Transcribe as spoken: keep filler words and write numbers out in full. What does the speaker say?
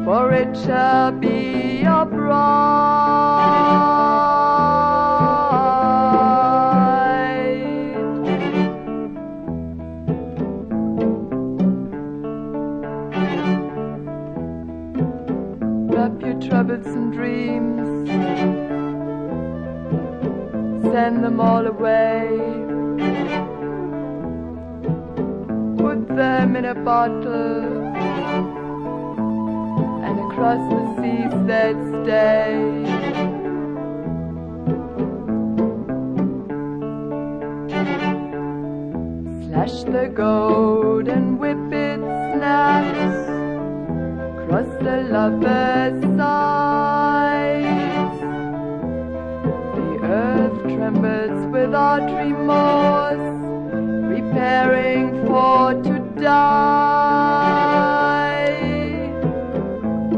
for it shall be your bride. Wrap your troublesome dreams, send them all away, put them in a bottle, and across the sea said stay. Slash the goat and whip its snaps across the lover's sides. The earth trembles without remorse, preparing for to die.